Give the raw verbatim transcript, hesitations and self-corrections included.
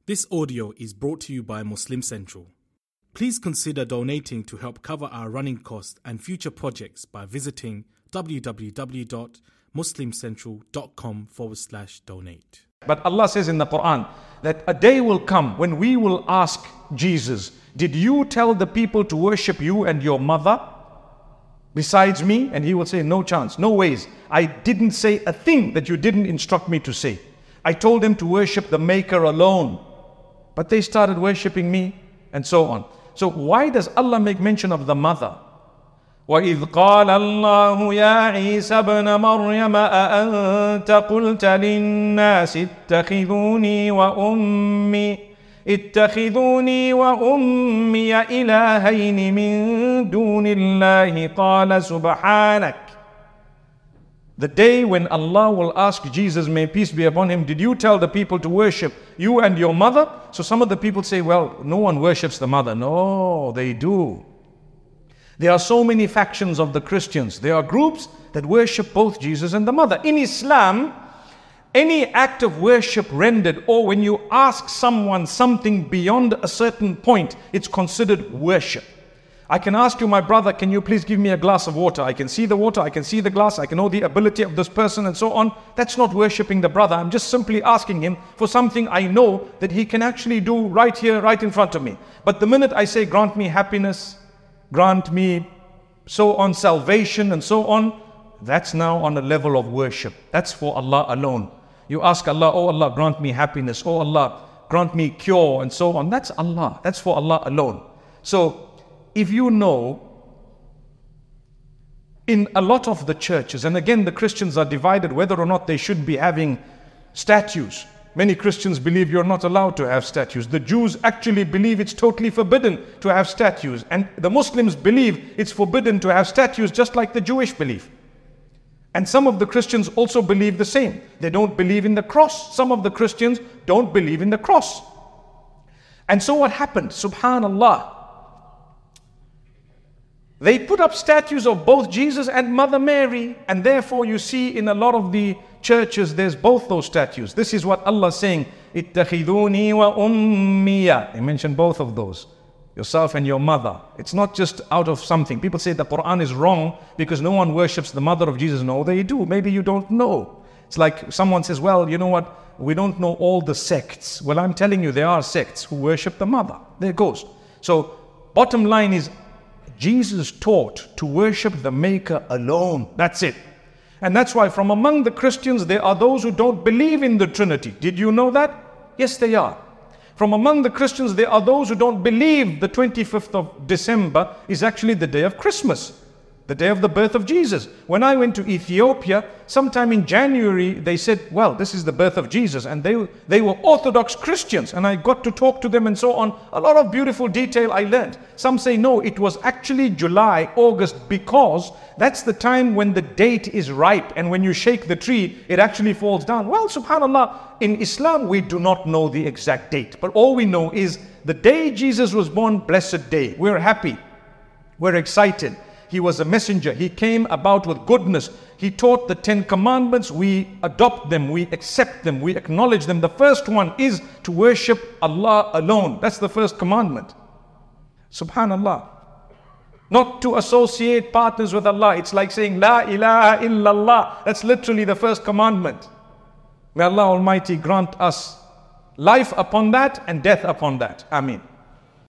This audio is brought to you by Muslim Central. Please consider donating to help cover our running costs and future projects by visiting www.muslimcentral.com forward slash donate. But Allah says in the Quran that a day will come when we will ask Jesus, did you tell the people to worship you and your mother besides me? And he will say, no chance, no ways. I didn't say a thing that you didn't instruct me to say. I told them to worship the Maker alone, but they started worshipping me and so on. So why does Allah make mention of the mother? وَإِذْ قَالَ اللَّهُ يَا عِيسَى ابْنَ مَرْيَمَ أَأَنْتَ قُلْتَ لِلنَّاسِ اتَّخِذُونِي وَأُمِّي اتخذوني وأمي إلهين من دون الله قال سبحانك. The day when Allah will ask Jesus, may peace be upon him, did you tell the people to worship you and your mother? So some of the people say, well, no one worships the mother. No, they do. There are so many factions of the Christians. There are groups that worship both Jesus and the mother. In Islam, any act of worship rendered, or when you ask someone something beyond a certain point, it's considered worship. I can ask you, my brother, can you please give me a glass of water? I can see the water, I can see the glass, I can know the ability of this person and so on. That's not worshipping the brother. I'm just simply asking him for something I know that he can actually do right here, right in front of me. But the minute I say, grant me happiness, grant me so on, salvation and so on, that's now on a level of worship. That's for Allah alone. You ask Allah, oh Allah, grant me happiness. Oh Allah, grant me cure and so on. That's Allah. That's for Allah alone. So if you know, in a lot of the churches, and again the Christians are divided whether or not they should be having statues. Many Christians believe you're not allowed to have statues. The Jews actually believe it's totally forbidden to have statues. And the Muslims believe it's forbidden to have statues, just like the Jewish belief. And some of the Christians also believe the same. They don't believe in the cross. Some of the Christians don't believe in the cross. And so what happened? Subhanallah. They put up statues of both Jesus and Mother Mary. And therefore you see in a lot of the churches, there's both those statues. This is what Allah is saying. Ittakhiduni wa ummiya. He mentioned both of those. Yourself and your mother. It's not just out of something. People say the Quran is wrong because no one worships the mother of Jesus. No, they do. Maybe you don't know. It's like someone says, well, you know what? We don't know all the sects. Well, I'm telling you, there are sects who worship the mother. There it goes. So, bottom line is, Jesus taught to worship the Maker alone. That's it. And that's why from among the Christians, there are those who don't believe in the Trinity. Did you know that? Yes, they are. From among the Christians, there are those who don't believe the twenty-fifth of December is actually the day of Christmas, the day of the birth of Jesus. When I went to Ethiopia, sometime in January, they said, well, this is the birth of Jesus. And they, they were Orthodox Christians. And I got to talk to them and so on. A lot of beautiful detail I learned. Some say, no, it was actually July, August, because that's the time when the date is ripe. And when you shake the tree, it actually falls down. Well, subhanAllah, in Islam, we do not know the exact date. But all we know is the day Jesus was born, blessed day. We're happy. We're excited. He was a messenger. He came about with goodness. He taught the Ten Commandments. We adopt them. We accept them. We acknowledge them. The first one is to worship Allah alone. That's the first commandment. Subhanallah. Not to associate partners with Allah. It's like saying, La ilaha illallah. That's literally the first commandment. May Allah Almighty grant us life upon that and death upon that. Ameen.